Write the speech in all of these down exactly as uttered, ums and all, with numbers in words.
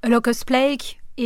A locust plague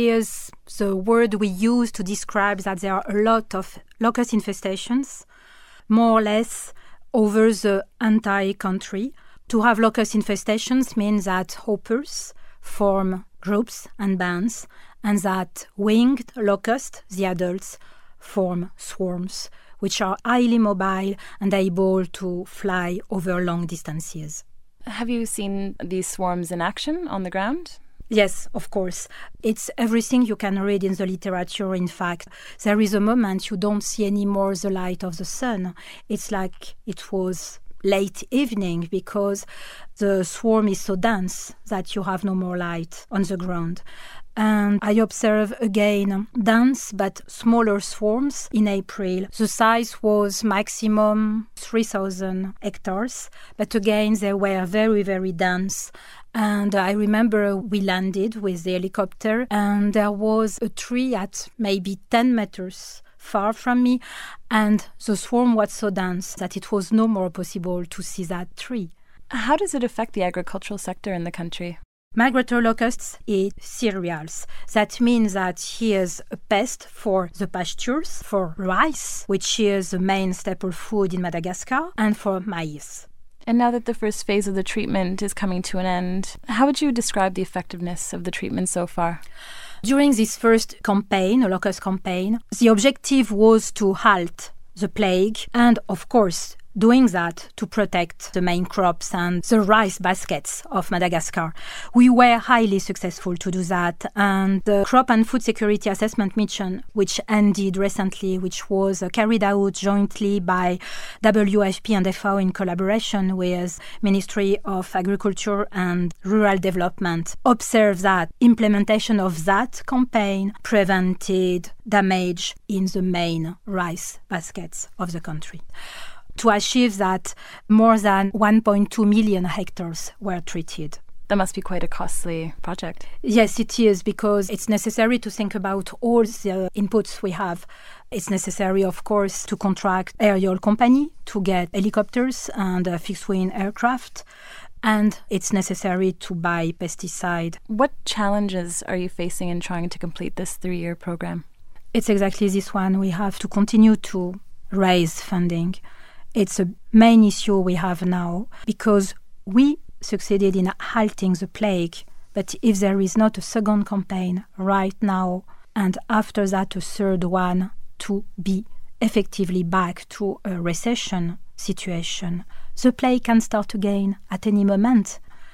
is the word we use to describe that there are a lot of locust infestations, more or less over the entire country. To have locust infestations means that hoppers form groups and bands, and that winged locusts, the adults, form swarms, which are highly mobile and able to fly over long distances. Have you seen these swarms in action on the ground? Yes, of course. It's everything you can read in the literature, in fact. There is a moment you don't see anymore the light of the sun. It's like it was late evening because the swarm is so dense that you have no more light on the ground. And I observe again dense but smaller swarms in April. The size was maximum three thousand hectares, but again they were very, very dense. And I remember we landed with the helicopter and there was a tree at maybe ten meters far from me, and the swarm was so dense that it was no more possible to see that tree. How does it affect the agricultural sector in the country? Migratory locusts eat cereals. That means that here's a pest for the pastures, for rice, which is the main staple food in Madagascar, and for maize. And now that the first phase of the treatment is coming to an end, how would you describe the effectiveness of the treatment so far? During this first campaign, a locust campaign, the objective was to halt the plague and, of course, doing that to protect the main crops and the rice baskets of Madagascar. We were highly successful to do that, and the Crop and Food Security Assessment Mission, which ended recently, which was uh, carried out jointly by W F P and F A O in collaboration with Ministry of Agriculture and Rural Development, observed that implementation of that campaign prevented damage in the main rice baskets of the country. To achieve that, more than one point two million hectares were treated. That must be quite a costly project. Yes, it is, because it's necessary to think about all the inputs we have. It's necessary, of course, to contract aerial company to get helicopters and uh, fixed-wing aircraft. And it's necessary to buy pesticide. What challenges are you facing in trying to complete this three-year program? It's exactly this one. We have to continue to raise funding. It's a main issue we have now because we succeeded in halting the plague. But if there is not a second campaign right now, and after that a third one to be effectively back to a recession situation, the plague can start again at any moment.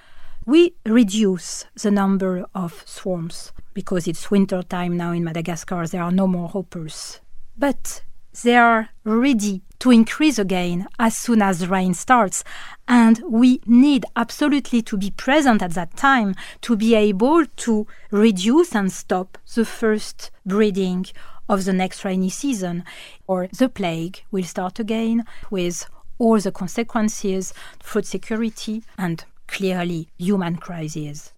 We reduce the number of swarms because it's winter time now in Madagascar. There are no more hoppers. But they are ready to increase again as soon as rain starts. And we need absolutely to be present at that time to be able to reduce and stop the first breeding of the next rainy season. Or the plague will start again with all the consequences, food security, and clearly human crises.